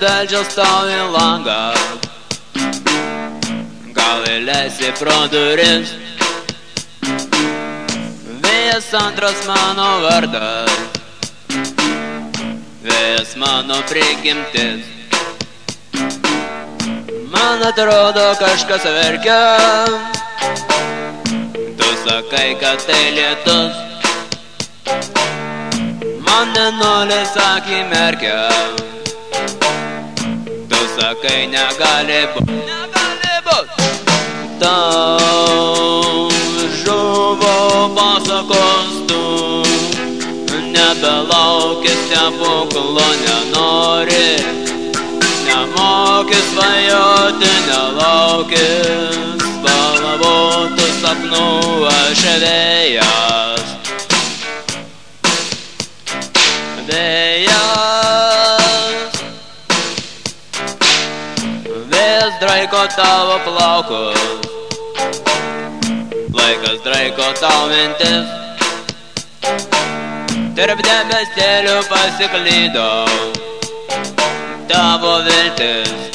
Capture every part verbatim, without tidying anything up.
beldžias tau į langą, gal įleisi pro duris. Vėjas antras mano vardas, vėjas mano prigimtis. Man atrodo kažkas verkia, tu sakai, kad tai lietus. Man mėnulis akį merkia, tu sakai, negali būt, negali būt. Tau žuvo pasakos tu, nebelauki stebuklo, nenori, nemoki svajoti, nelauki spalvotų sapnų, aš vėjas. Vėjas, vėjas draiko tavo plaukus, laikas draiko tau mintis. Tarp debesėlių pasiklydau tavo viltis.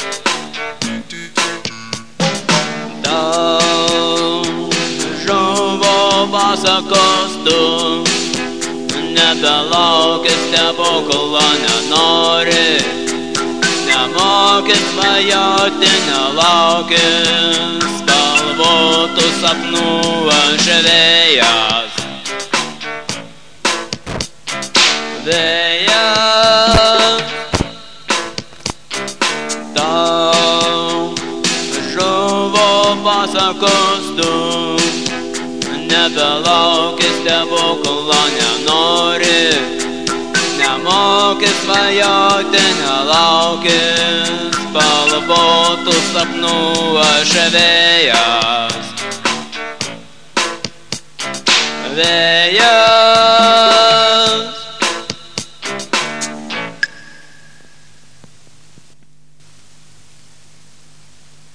Tau žuvo pasakos tu, nebelauki stebuklo, nenori, nemoki svajoti, nelauki spalvotų sapnų, aš vėjas. Vėjas, tau žuvo pasakos tu, nebelauki stebuklo, nenori, nemoki svajoti, nelauki spalvotų sapnų, aš vėjas. Vėjas.